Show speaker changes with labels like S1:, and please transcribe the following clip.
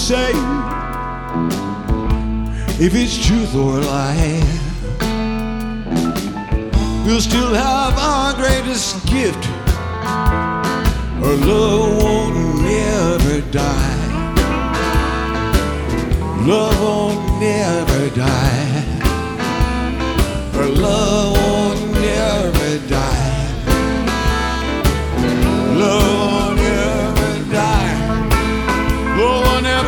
S1: say if it's truth or a lie. We'll still have our greatest gift. Our love won't never die. Love won't never die. Our love won't